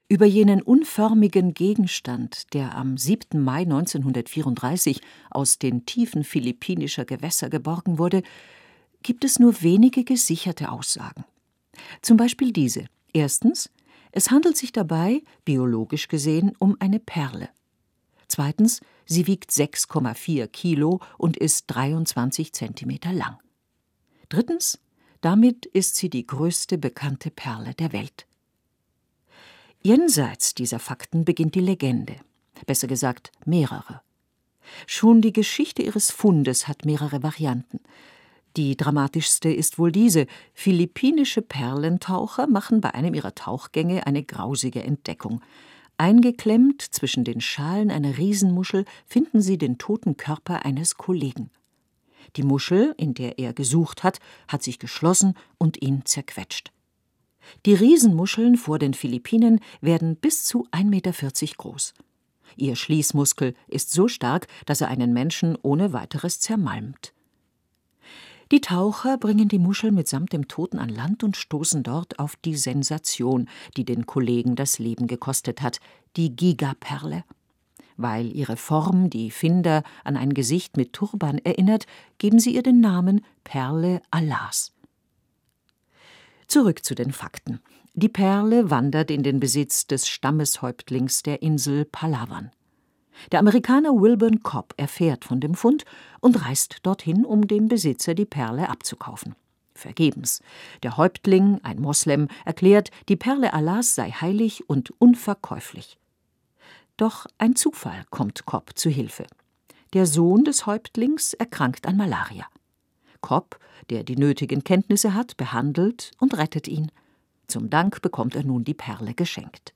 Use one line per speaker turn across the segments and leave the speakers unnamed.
Über jenen unförmigen Gegenstand, der am 7. Mai 1934 aus den Tiefen philippinischer Gewässer geborgen wurde, gibt es nur wenige gesicherte Aussagen. Zum Beispiel diese. Erstens, es handelt sich dabei, biologisch gesehen, um eine Perle. Zweitens, sie wiegt 6,4 Kilo und ist 23 Zentimeter lang. Drittens, damit ist sie die größte bekannte Perle der Welt. Jenseits dieser Fakten beginnt die Legende, besser gesagt mehrere. Schon die Geschichte ihres Fundes hat mehrere Varianten. Die dramatischste ist wohl diese: Philippinische Perlentaucher machen bei einem ihrer Tauchgänge eine grausige Entdeckung. Eingeklemmt zwischen den Schalen einer Riesenmuschel finden sie den toten Körper eines Kollegen. Die Muschel, in der er gesucht hat sich geschlossen und ihn zerquetscht. Die Riesenmuscheln vor den Philippinen werden bis zu 1,40 Meter groß. Ihr Schließmuskel ist so stark, dass er einen Menschen ohne weiteres zermalmt. Die Taucher bringen die Muschel mitsamt dem Toten an Land und stoßen dort auf die Sensation, die den Kollegen das Leben gekostet hat, die Gigaperle. Weil ihre Form die Finder an ein Gesicht mit Turban erinnert, geben sie ihr den Namen Perle Allahs. Zurück zu den Fakten. Die Perle wandert in den Besitz des Stammeshäuptlings der Insel Palawan. Der Amerikaner Wilburn Cobb erfährt von dem Fund und reist dorthin, um dem Besitzer die Perle abzukaufen. Vergebens. Der Häuptling, ein Moslem, erklärt, die Perle Allahs sei heilig und unverkäuflich. Doch ein Zufall kommt Cobb zu Hilfe. Der Sohn des Häuptlings erkrankt an Malaria. Cobb, der die nötigen Kenntnisse hat, behandelt und rettet ihn. Zum Dank bekommt er nun die Perle geschenkt.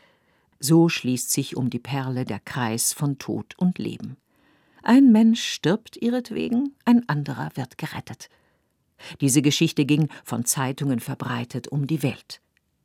So schließt sich um die Perle der Kreis von Tod und Leben. Ein Mensch stirbt ihretwegen, ein anderer wird gerettet. Diese Geschichte ging, von Zeitungen verbreitet, um die Welt.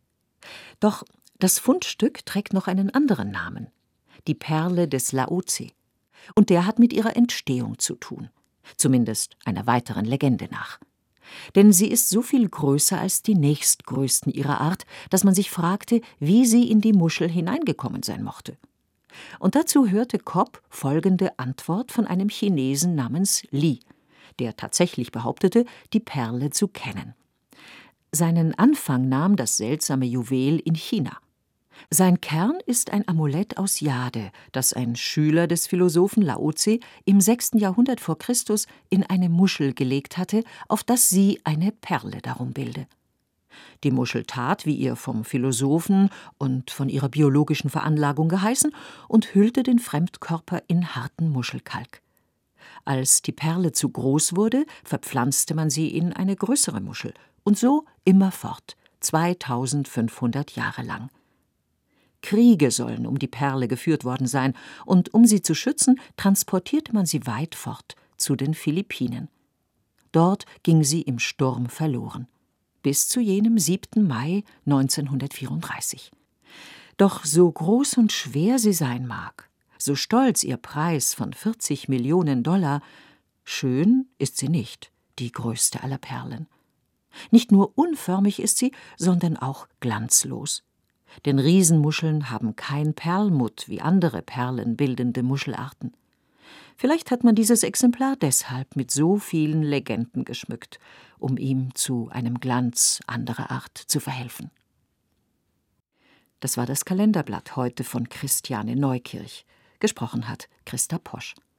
Doch das Fundstück trägt noch einen anderen Namen: die Perle des Laozi. Und der hat mit ihrer Entstehung zu tun. Zumindest einer weiteren Legende nach. Denn sie ist so viel größer als die nächstgrößten ihrer Art, dass man sich fragte, wie sie in die Muschel hineingekommen sein mochte. Und dazu hörte Cobb folgende Antwort von einem Chinesen namens Li, der tatsächlich behauptete, die Perle zu kennen. Seinen Anfang nahm das seltsame Juwel in China. Sein Kern ist ein Amulett aus Jade, das ein Schüler des Philosophen Laozi im 6. Jahrhundert vor Christus in eine Muschel gelegt hatte, auf das sie eine Perle darum bilde. Die Muschel tat, wie ihr vom Philosophen und von ihrer biologischen Veranlagung geheißen, und hüllte den Fremdkörper in harten Muschelkalk. Als die Perle zu groß wurde, verpflanzte man sie in eine größere Muschel, und so immerfort, 2500 Jahre lang. Kriege sollen um die Perle geführt worden sein, und um sie zu schützen, transportierte man sie weit fort, zu den Philippinen. Dort ging sie im Sturm verloren, bis zu jenem 7. Mai 1934. Doch so groß und schwer sie sein mag, so stolz ihr Preis von 40 Millionen $, schön ist sie nicht, die größte aller Perlen. Nicht nur unförmig ist sie, sondern auch glanzlos. Denn Riesenmuscheln haben kein Perlmutt wie andere perlenbildende Muschelarten. Vielleicht hat man dieses Exemplar deshalb mit so vielen Legenden geschmückt, um ihm zu einem Glanz anderer Art zu verhelfen. Das war das Kalenderblatt heute von Christiane Neukirch. Gesprochen hat Christa Posch.